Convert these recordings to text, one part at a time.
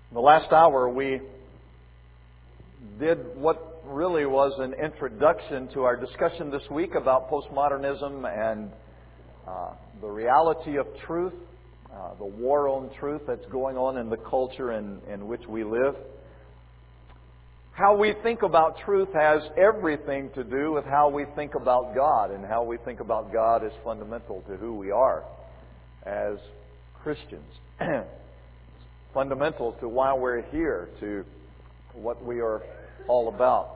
In the last hour, we did what really was an introduction to our discussion this week about postmodernism and the reality of truth, the war on truth that's going on in the culture in which we live. How we think about truth has everything to do with how we think about God, and how we think about God is fundamental to who we are as Christians. Fundamental to why we're here, to what we are all about.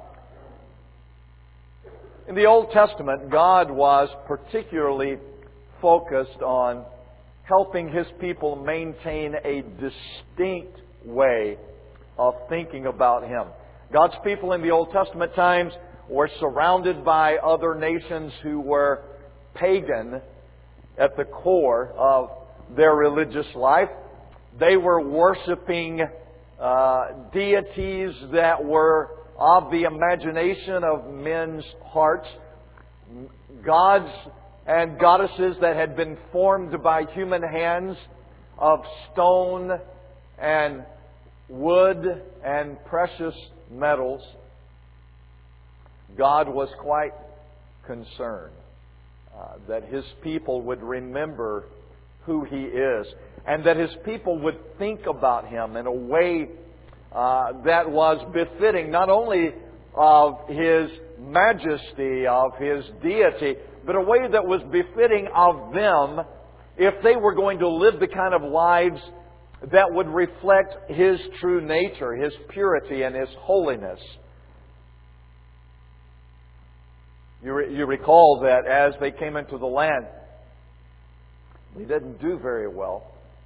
In the Old Testament, God was particularly focused on helping His people maintain a distinct way of thinking about Him. God's people in the Old Testament times were surrounded by other nations who were pagan at the core of their religious life. They were worshiping deities that were of the imagination of men's hearts. Gods and goddesses that had been formed by human hands of stone and wood and precious metals. God was quite concerned that His people would remember who He is, and that His people would think about Him in a way that was befitting not only of His majesty, of His deity, but a way that was befitting of them if they were going to live the kind of lives that would reflect His true nature, His purity, and His holiness. You recall that as they came into the land, they didn't do very well.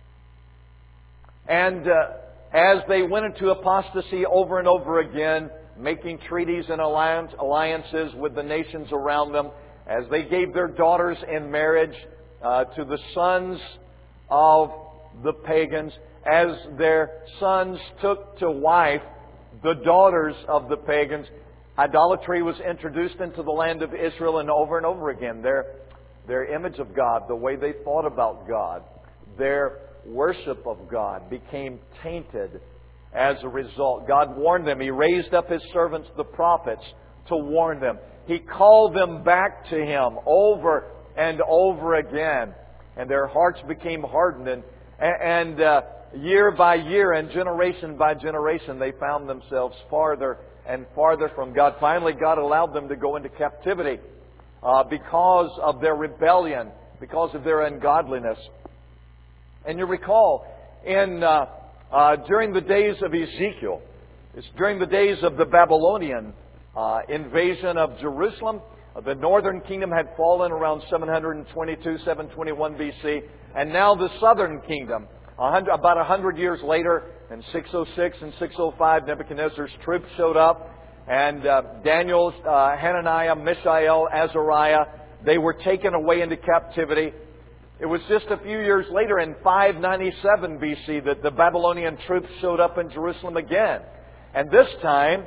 And as they went into apostasy over and over again, making treaties and alliances with the nations around them, as they gave their daughters in marriage to the sons of the pagans, as their sons took to wife the daughters of the pagans, idolatry was introduced into the land of Israel, and over again, their image of God, the way they thought about God, their worship of God became tainted as a result. God warned them. He raised up His servants, the prophets, to warn them. He called them back to Him over and over again. And their hearts became hardened. And year by year and generation by generation, they found themselves farther and farther from God. Finally, God allowed them to go into captivity because of their rebellion, because of their ungodliness. And you recall, during the days of Ezekiel, it's during the days of the Babylonian invasion of Jerusalem. The northern kingdom had fallen around 722, 721 BC. And now the southern kingdom, about 100 years later, in 606 and 605, Nebuchadnezzar's troops showed up. And Daniel, Hananiah, Mishael, Azariah, they were taken away into captivity. It was just a few years later, in 597 BC, that the Babylonian troops showed up in Jerusalem again. And this time,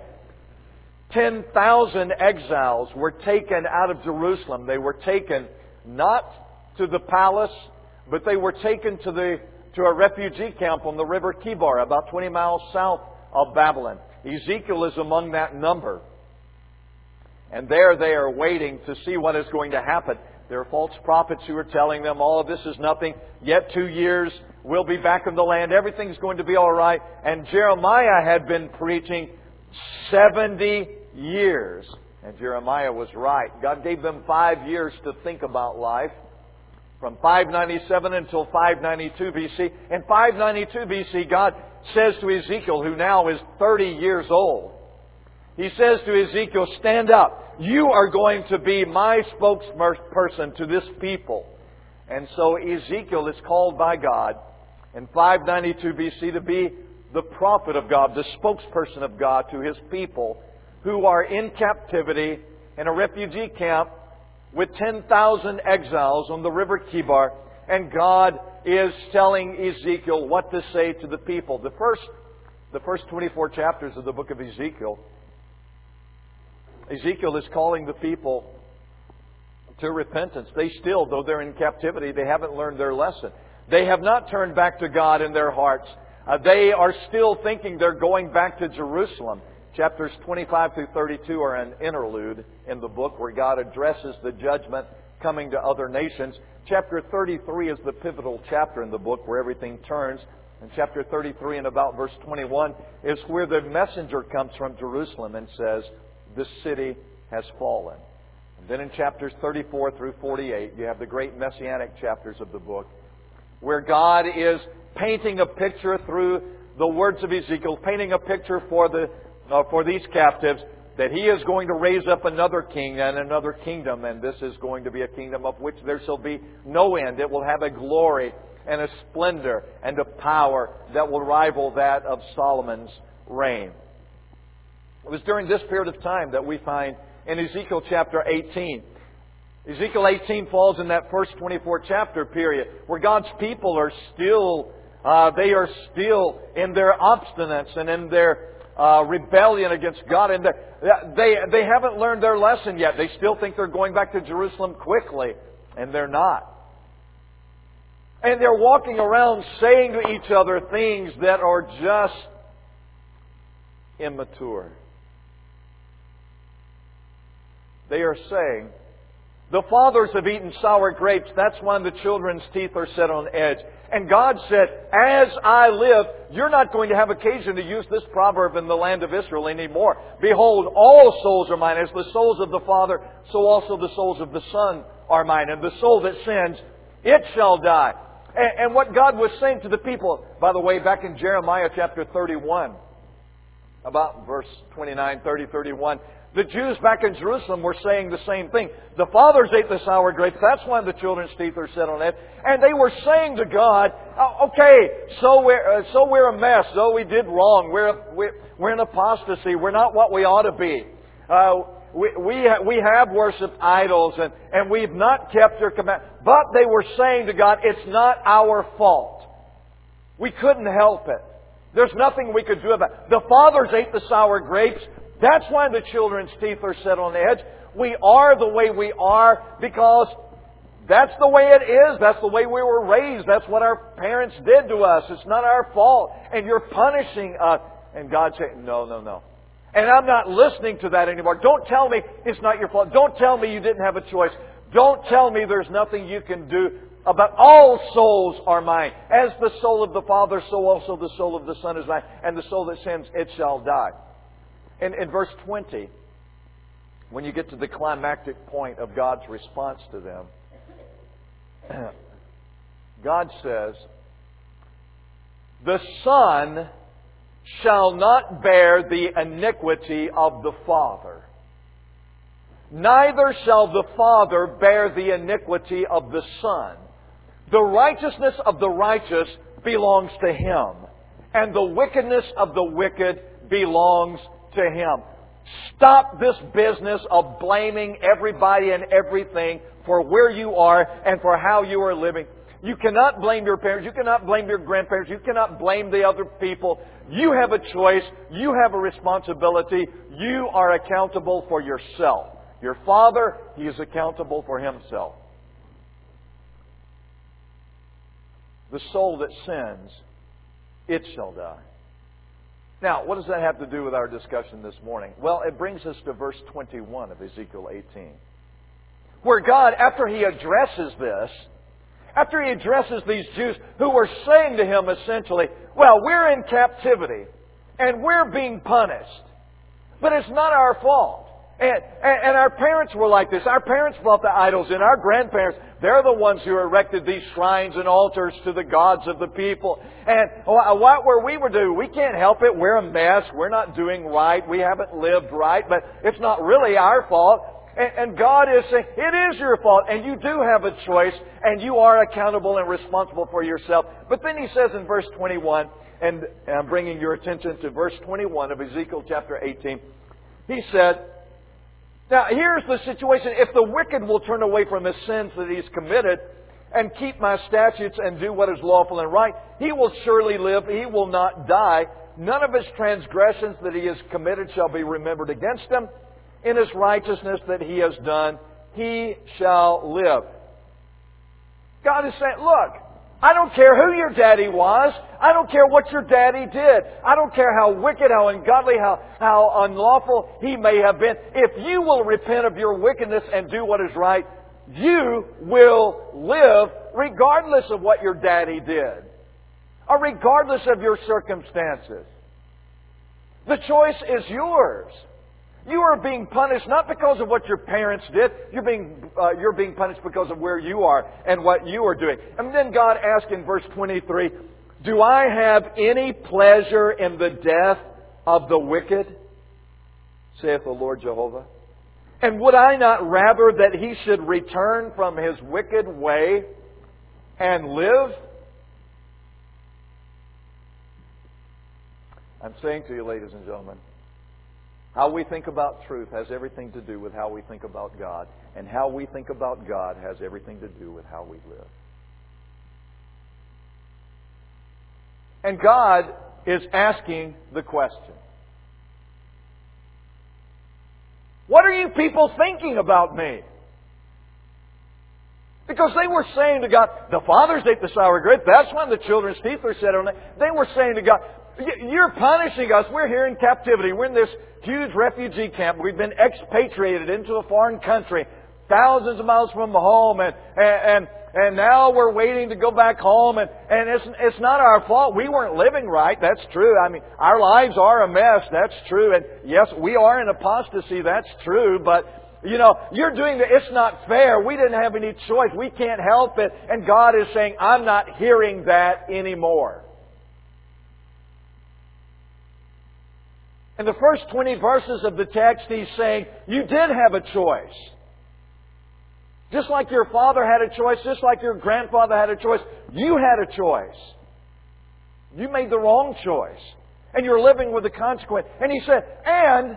10,000 exiles were taken out of Jerusalem. They were taken not to the palace, but they were taken to a refugee camp on the river Kibar, about 20 miles south of Babylon. Ezekiel is among that number. And there they are waiting to see what is going to happen. There are false prophets who are telling them, all of this is nothing. Yet 2 years, we'll be back in the land. Everything's going to be all right. And Jeremiah had been preaching 70 years. And Jeremiah was right. God gave them 5 years to think about life. From 597 until 592 BC. In 592 BC, God says to Ezekiel, who now is 30 years old, He says to Ezekiel, stand up. You are going to be my spokesperson to this people. And so Ezekiel is called by God in 592 BC to be the prophet of God, the spokesperson of God to His people who are in captivity in a refugee camp with 10,000 exiles on the river Kibar. And God is telling Ezekiel what to say to the people. The first 24 chapters of the book of Ezekiel is calling the people to repentance. They still, though they're in captivity, they haven't learned their lesson. They have not turned back to God in their hearts. They are still thinking they're going back to Jerusalem. Chapters 25 through 32 are an interlude in the book where God addresses the judgment coming to other nations. Chapter 33 is the pivotal chapter in the book where everything turns. And chapter 33 and about verse 21 is where the messenger comes from Jerusalem and says, "This city has fallen." And then in chapters 34 through 48, you have the great messianic chapters of the book, where God is painting a picture through the words of Ezekiel, painting a picture for these captives, that He is going to raise up another king and another kingdom, and this is going to be a kingdom of which there shall be no end. It will have a glory and a splendor and a power that will rival that of Solomon's reign. It was during this period of time that we find in Ezekiel chapter 18. Ezekiel 18 falls in that first 24 chapter period where God's people are still in their obstinance and in their rebellion against God, and they haven't learned their lesson yet. They still think they're going back to Jerusalem quickly, and they're not. And they're walking around saying to each other things that are just immature. They are saying, "The fathers have eaten sour grapes. That's why the children's teeth are set on edge." And God said, "As I live, you're not going to have occasion to use this proverb in the land of Israel anymore. Behold, all souls are mine. As the souls of the Father, so also the souls of the Son are mine. And the soul that sins, it shall die." And what God was saying to the people, by the way, back in Jeremiah chapter 31, about verse 29, 30, 31, the Jews back in Jerusalem were saying the same thing. The fathers ate the sour grapes. That's why the children's teeth are set on edge. And they were saying to God, "Okay, so we're a mess. So we did wrong. We're in apostasy. We're not what we ought to be. We have worshipped idols and we've not kept your command." But they were saying to God, "It's not our fault. We couldn't help it. There's nothing we could do about it. The fathers ate the sour grapes. That's why the children's teeth are set on edge. We are the way we are because that's the way it is. That's the way we were raised. That's what our parents did to us. It's not our fault. And you're punishing us." And God said, "No, no, no. And I'm not listening to that anymore. Don't tell me it's not your fault. Don't tell me you didn't have a choice. Don't tell me there's nothing you can do about all souls are mine. As the soul of the Father, so also the soul of the Son is mine. And the soul that sins, it shall die." In verse 20, when you get to the climactic point of God's response to them, God says, "The Son shall not bear the iniquity of the Father, neither shall the Father bear the iniquity of the Son. The righteousness of the righteous belongs to Him, and the wickedness of the wicked belongs to Him." Stop this business of blaming everybody and everything for where you are and for how you are living. You cannot blame your parents. You cannot blame your grandparents. You cannot blame the other people. You have a choice. You have a responsibility. You are accountable for yourself. Your Father, He is accountable for Himself. The soul that sins, it shall die. Now, what does that have to do with our discussion this morning? Well, it brings us to verse 21 of Ezekiel 18. Where God, after He addresses this, after He addresses these Jews who were saying to Him essentially, "Well, we're in captivity and we're being punished, but it's not our fault. And our parents were like this. Our parents brought the idols in. Our grandparents, they're the ones who erected these shrines and altars to the gods of the people. And what were we to do? We can't help it. We're a mess. We're not doing right. We haven't lived right. But it's not really our fault." And God is saying, it is your fault. And you do have a choice. And you are accountable and responsible for yourself. But then He says in verse 21, and I'm bringing your attention to verse 21 of Ezekiel chapter 18. He said, "Now, here's the situation. If the wicked will turn away from his sins that he's committed and keep my statutes and do what is lawful and right, he will surely live. He will not die. None of his transgressions that he has committed shall be remembered against him. In his righteousness that he has done, he shall live." God is saying, look, I don't care who your daddy was. I don't care what your daddy did. I don't care how wicked, how ungodly, how unlawful he may have been. If you will repent of your wickedness and do what is right, you will live regardless of what your daddy did, or regardless of your circumstances. The choice is yours. You are being punished not because of what your parents did. You're being punished because of where you are and what you are doing. And then God asked in verse 23, "Do I have any pleasure in the death of the wicked, saith the Lord Jehovah? And would I not rather that he should return from his wicked way and live?" I'm saying to you, ladies and gentlemen, how we think about truth has everything to do with how we think about God. And how we think about God has everything to do with how we live. And God is asking the question, what are you people thinking about me? Because they were saying to God, the fathers ate the sour grape. That's when the children's teeth were set on it. They were saying to God, you're punishing us. We're here in captivity. We're in this huge refugee camp. We've been expatriated into a foreign country, thousands of miles from home, and now we're waiting to go back home. And it's not our fault. We weren't living right. That's true. I mean, our lives are a mess. That's true. And yes, we are in apostasy. That's true. But you know, you're doing it's not fair. We didn't have any choice. We can't help it. And God is saying, I'm not hearing that anymore. In the first 20 verses of the text, He's saying, you did have a choice. Just like your father had a choice, just like your grandfather had a choice, you had a choice. You made the wrong choice. And you're living with the consequence. And He said, and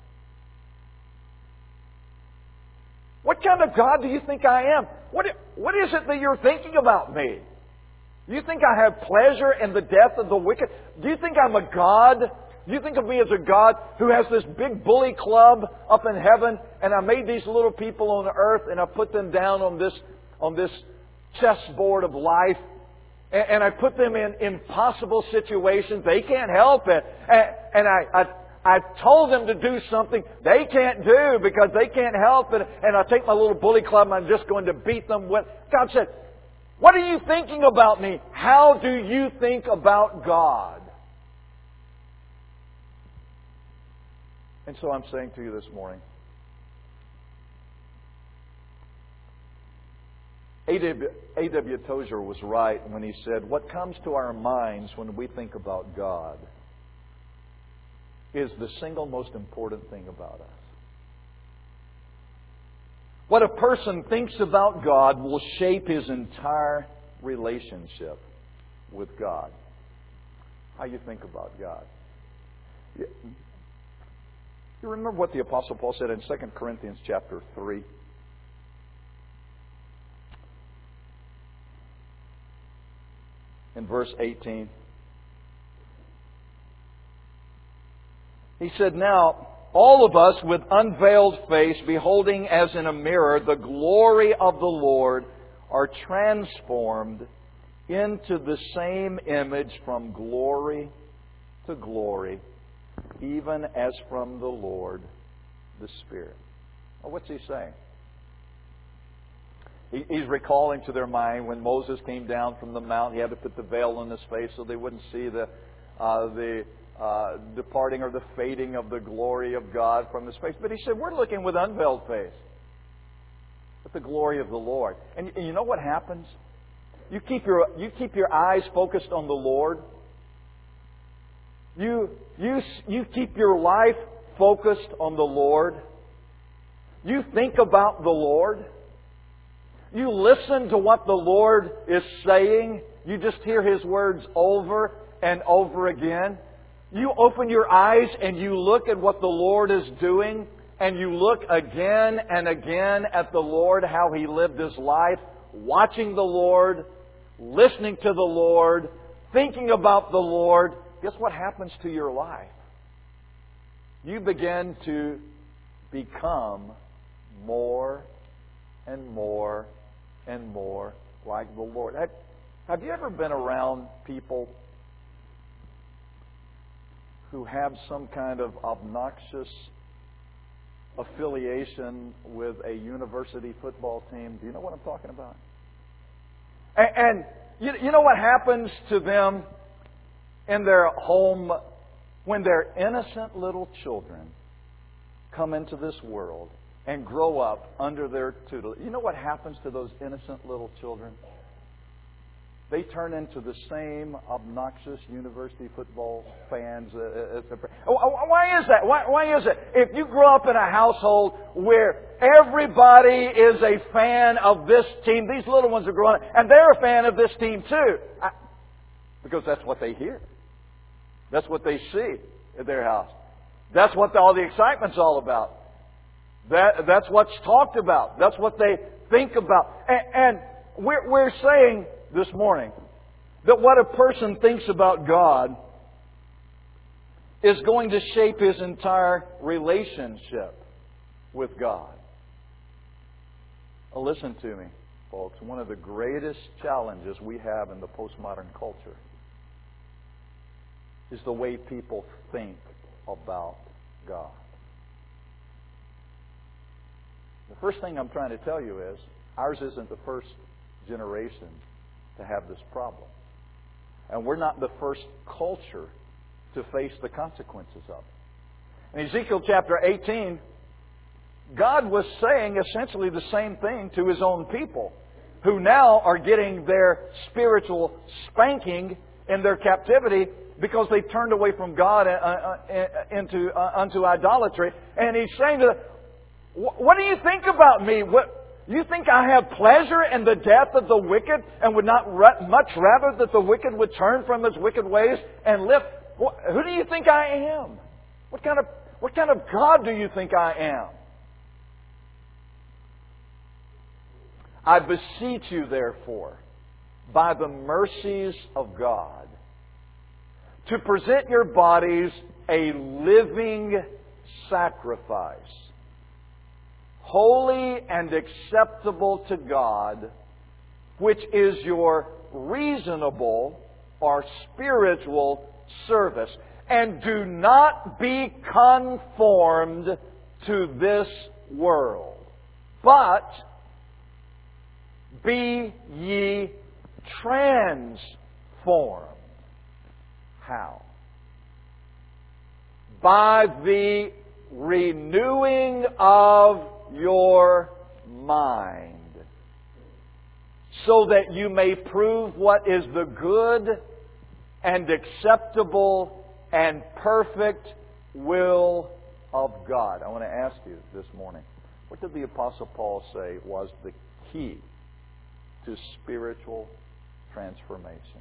what kind of God do you think I am? What is it that you're thinking about me? Do you think I have pleasure in the death of the wicked? Do you think I'm a God? Do you think of me as a God who has this big bully club up in heaven, and I made these little people on the earth and I put them down on this chessboard of life, and I put them in impossible situations. They can't help it. And I told them to do something they can't do because they can't help it. And I take my little bully club and I'm just going to beat them with. God said, what are you thinking about me? How do you think about God? And so I'm saying to you this morning, A.W. Tozer was right when he said, what comes to our minds when we think about God is the single most important thing about us. What a person thinks about God will shape his entire relationship with God. How you think about God. You remember what the Apostle Paul said in 2 Corinthians chapter 3? In verse 18. He said, now, all of us with unveiled face, beholding as in a mirror the glory of the Lord, are transformed into the same image from glory to glory, even as from the Lord, the Spirit. Well, what's he saying? He's recalling to their mind when Moses came down from the mount, he had to put the veil on his face so they wouldn't see the departing or the fading of the glory of God from his face. But he said, we're looking with unveiled face at the glory of the Lord. And you know what happens? You keep your eyes focused on the Lord. You keep your life focused on the Lord. You think about the Lord. You listen to what the Lord is saying. You just hear His words over and over again. You open your eyes and you look at what the Lord is doing, and you look again and again at the Lord, how He lived His life, watching the Lord, listening to the Lord, thinking about the Lord. Guess what happens to your life? You begin to become more and more and more like the Lord. Have you ever been around people who have some kind of obnoxious affiliation with a university football team? Do you know what I'm talking about? And you know what happens to them in their home when their innocent little children come into this world and grow up under their tutelage? You know what happens to those innocent little children? They turn into the same obnoxious university football fans. Why is that? Why is it? If you grow up in a household where everybody is a fan of this team, these little ones are growing up, and they're a fan of this team too. Because that's what they hear. That's what they see at their house. That's what all the excitement's all about. That's what's talked about. That's what they think about. And we're saying this morning that what a person thinks about God is going to shape his entire relationship with God. Now listen to me, folks. One of the greatest challenges we have in the postmodern culture is the way people think about God. The first thing I'm trying to tell you is ours isn't the first generation to have this problem. And we're not the first culture to face the consequences of it. In Ezekiel chapter 18, God was saying essentially the same thing to His own people, who now are getting their spiritual spanking in their captivity because they turned away from God unto idolatry. And He's saying to them, what do you think about me? You think I have pleasure in the death of the wicked and would not much rather that the wicked would turn from his wicked ways and live? Who do you think I am? What kind of God do you think I am? I beseech you, therefore, by the mercies of God, to present your bodies a living sacrifice, holy and acceptable to God, which is your reasonable or spiritual service. And do not be conformed to this world, but be ye transformed. How? By the renewing of your mind, so that you may prove what is the good and acceptable and perfect will of God. I want to ask you this morning, what did the Apostle Paul say was the key to spiritual transformation?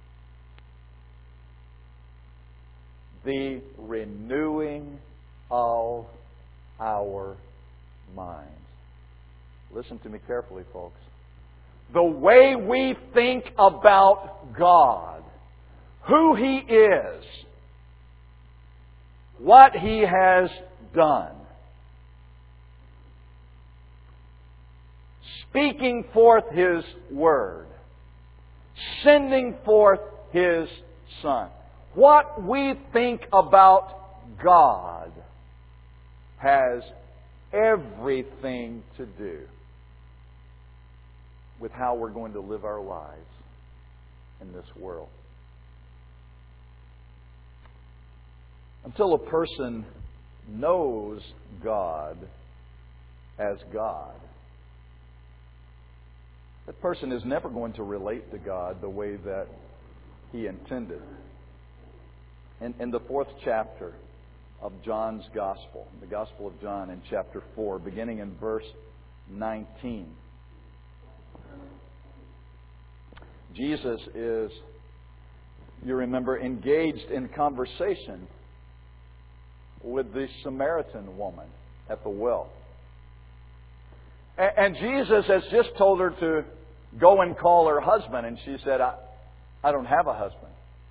The renewing of our minds. Listen to me carefully, folks. The way we think about God, who He is, what He has done, speaking forth His Word, sending forth His Son. What we think about God has everything to do with how we're going to live our lives in this world. Until a person knows God as God, that person is never going to relate to God the way that He intended. In the 4th chapter of John's Gospel, the Gospel of John in chapter 4, beginning in verse 19, Jesus is, you remember, engaged in conversation with the Samaritan woman at the well. And Jesus has just told her to go and call her husband, and she said, I don't have a husband.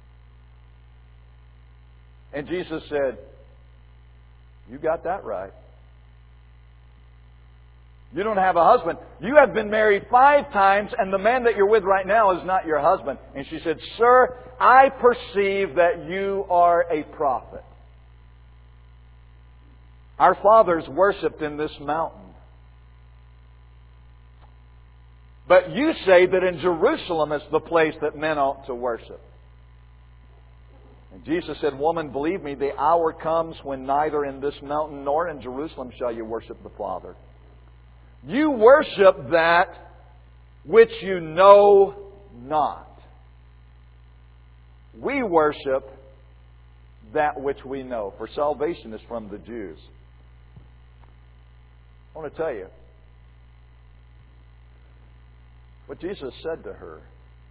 And Jesus said, you got that right. You don't have a husband. You have been married 5 times, and the man that you're with right now is not your husband. And she said, Sir, I perceive that you are a prophet. Our fathers worshipped in this mountain. But you say that in Jerusalem is the place that men ought to worship. And Jesus said, Woman, believe me, the hour comes when neither in this mountain nor in Jerusalem shall you worship the Father. You worship that which you know not. We worship that which we know, for salvation is from the Jews. I want to tell you, what Jesus said to her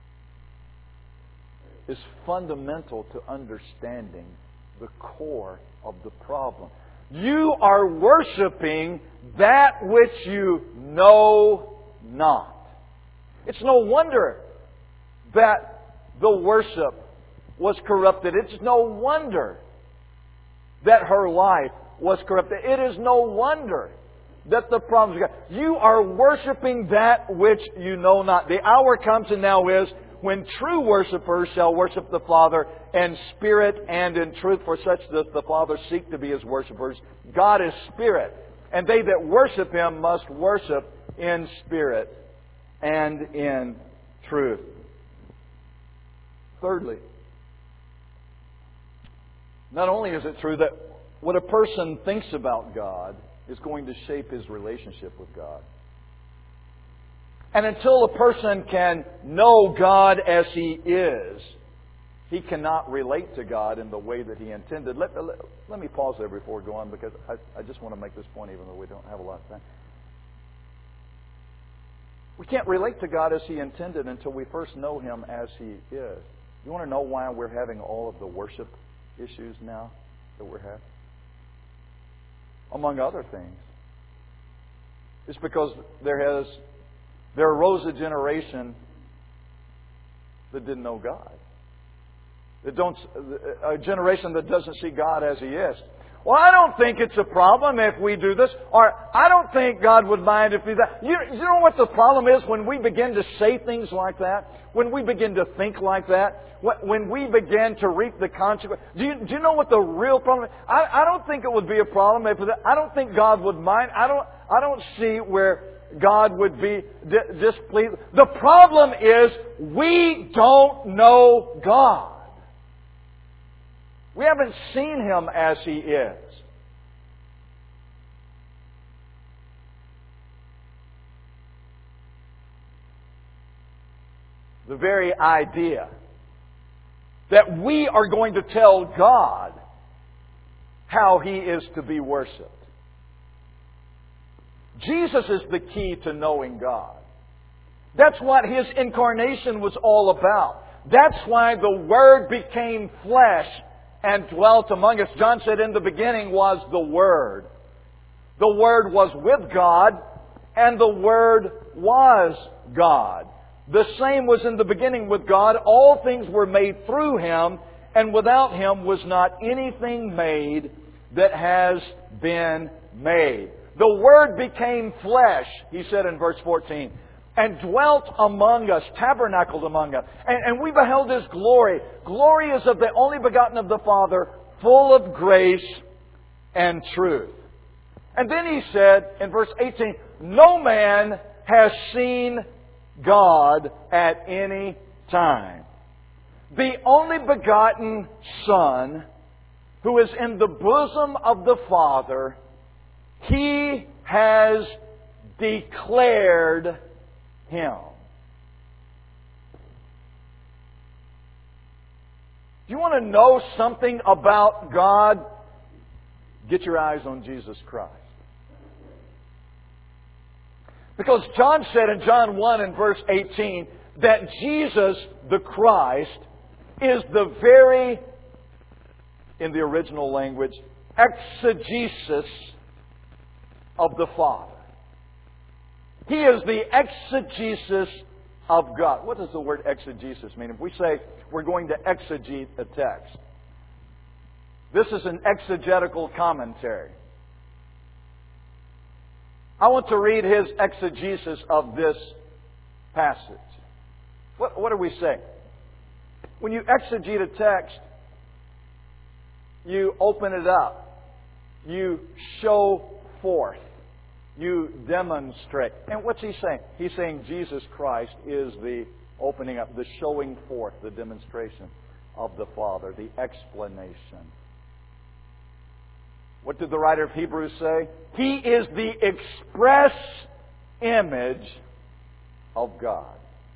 is fundamental to understanding the core of the problem. You are worshiping that which you know not. It's no wonder that the worship was corrupted. It's no wonder that her life was corrupted. It is no wonder that the problems. You are worshiping that which you know not. The hour comes and now is when true worshipers shall worship the Father in spirit and in truth, for such does the Father seek to be His worshipers. God is spirit, and they that worship Him must worship in spirit and in truth. Thirdly, not only is it true that what a person thinks about God is going to shape his relationship with God. And until a person can know God as He is, he cannot relate to God in the way that He intended. Let me pause there before we go on, because I just want to make this point even though we don't have a lot of time. We can't relate to God as He intended until we first know Him as He is. You want to know why we're having all of the worship issues now that we're having? Among other things, it's because there arose a generation that didn't know God. A generation that doesn't see God as He is. Well, I don't think it's a problem if we do this, or I don't think God would mind if we do that. You know what the problem is when we begin to say things like that? When we begin to think like that? When we begin to reap the consequence? Do you know what the real problem is? I don't think it would be a problem if I don't think God would mind. I don't see where God would be displeased. The problem is we don't know God. We haven't seen Him as He is. The very idea that we are going to tell God how He is to be worshipped. Jesus is the key to knowing God. That's what His incarnation was all about. That's why the Word became flesh and dwelt among us. John said, in the beginning was the Word. The Word was with God, and the Word was God. The same was in the beginning with God. All things were made through Him, and without Him was not anything made that has been made. The Word became flesh, He said in verse 14, and dwelt among us, tabernacled among us. And we beheld His glory. Glory is of the only begotten of the Father, full of grace and truth. And then He said in verse 18, no man has seen God at any time. The only begotten Son, who is in the bosom of the Father, He has declared Him. Do you want to know something about God? Get your eyes on Jesus Christ. Because John said in John 1 and verse 18 that Jesus, the Christ, is the very, in the original language, exegesis of the Father. He is the exegesis of God. What does the word exegesis mean? If we say we're going to exegete a text, this is an exegetical commentary. I want to read his exegesis of this passage. What are we saying? When you exegete a text, you open it up. You show forth. You demonstrate. And what's he saying? He's saying Jesus Christ is the opening up, the showing forth, the demonstration of the Father, the explanation. What did the writer of Hebrews say? He is the express image of God.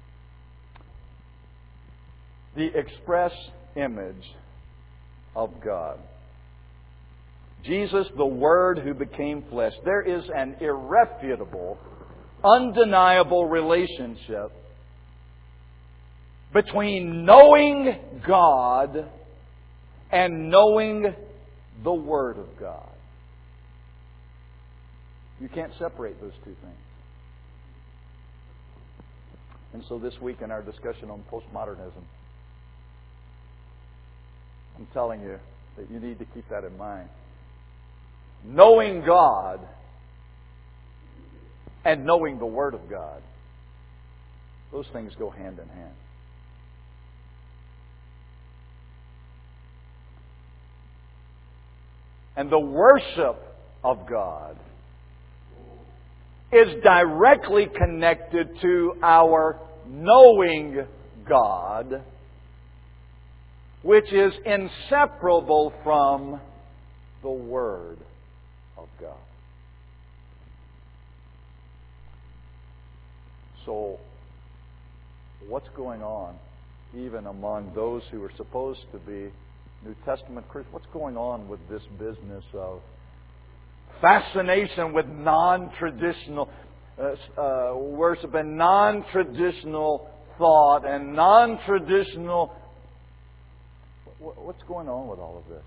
The express image of God. Jesus, the Word who became flesh. There is an irrefutable, undeniable relationship between knowing God and knowing the Word of God. You can't separate those two things. And so this week in our discussion on postmodernism, I'm telling you that you need to keep that in mind. Knowing God and knowing the Word of God, those things go hand in hand. And the worship of God is directly connected to our knowing God, which is inseparable from the Word of God. So, what's going on even among those who are supposed to be New Testament Christians? What's going on with this business of fascination with non-traditional worship and non-traditional thought and non-traditional... What's going on with all of this?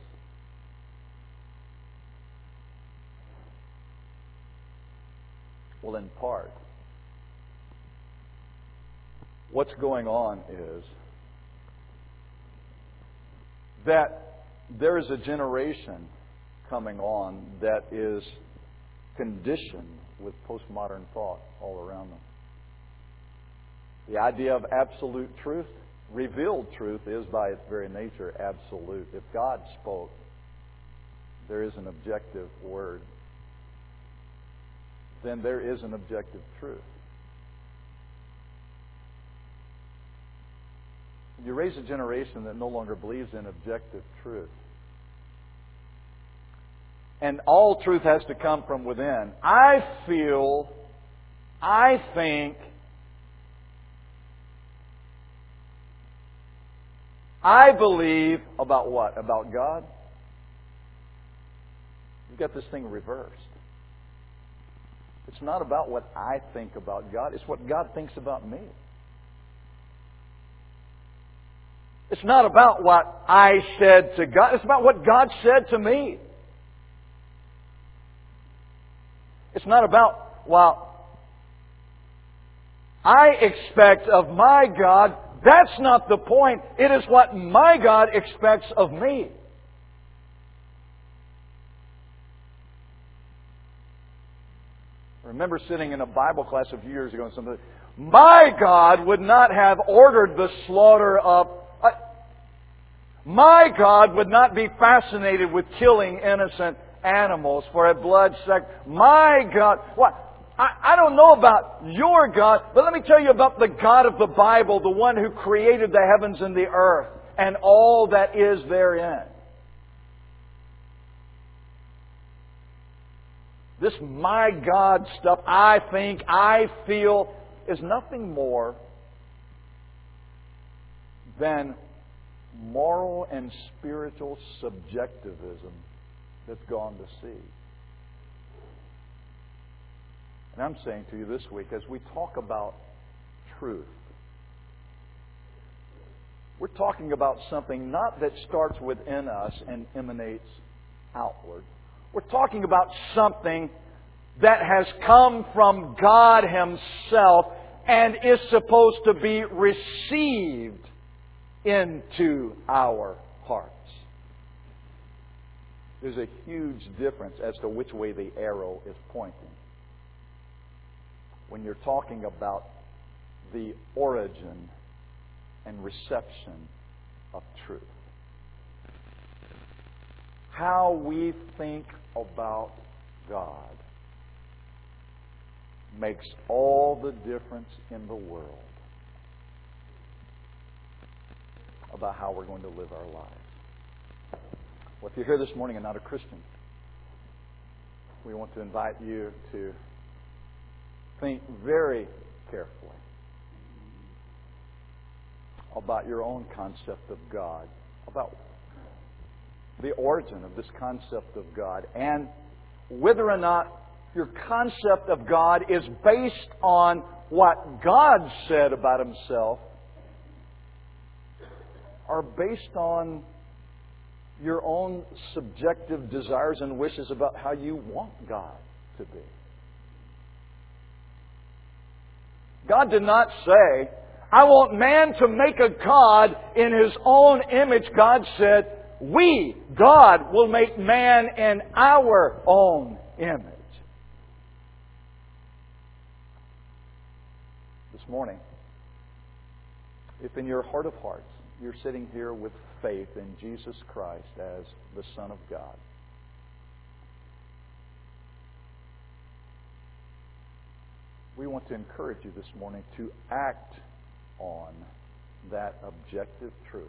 Well, in part, what's going on is that there is a generation coming on that is conditioned with postmodern thought all around them. The idea of absolute truth, revealed truth, is by its very nature absolute. If God spoke, there is an objective word. Then there is an objective truth. You raise a generation that no longer believes in objective truth. And all truth has to come from within. I feel, I think, I believe about what? About God? You've got this thing reversed. It's not about what I think about God. It's what God thinks about me. It's not about what I said to God. It's about what God said to me. It's not about what I expect of my God. That's not the point. It is what my God expects of me. I remember sitting in a Bible class a few years ago and somebody, my God would not have ordered the slaughter of... my God would not be fascinated with killing innocent animals for a blood sacrifice. My God... What? I don't know about your God, but let me tell you about the God of the Bible, the one who created the heavens and the earth and all that is therein. This my God stuff, I think, I feel, is nothing more than moral and spiritual subjectivism that's gone to seed. And I'm saying to you this week, as we talk about truth, we're talking about something not that starts within us and emanates outward. We're talking about something that has come from God Himself and is supposed to be received into our hearts. There's a huge difference as to which way the arrow is pointing. when you're talking about the origin and reception of truth. How we think about God makes all the difference in the world about how we're going to live our lives. Well, if you're here this morning and not a Christian, we want to invite you to think very carefully about your own concept of God, about the origin of this concept of God, and whether or not your concept of God is based on what God said about Himself or based on your own subjective desires and wishes about how you want God to be. God did not say, I want man to make a God in his own image. God said, we, God, will make man in our own image. This morning, if in your heart of hearts you're sitting here with faith in Jesus Christ as the Son of God, we want to encourage you this morning to act on that objective truth.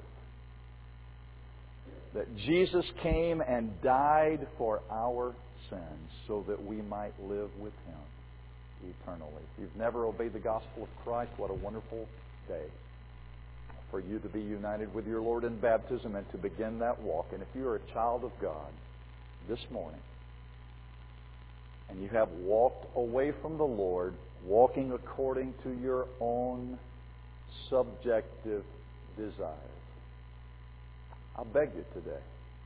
That Jesus came and died for our sins so that we might live with Him eternally. If you've never obeyed the gospel of Christ, what a wonderful day for you to be united with your Lord in baptism and to begin that walk. And if you are a child of God this morning and you have walked away from the Lord, walking according to your own subjective desires, I beg you today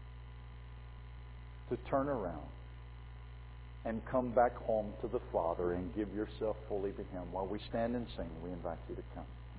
to turn around and come back home to the Father and give yourself fully to Him. While we stand and sing, we invite you to come.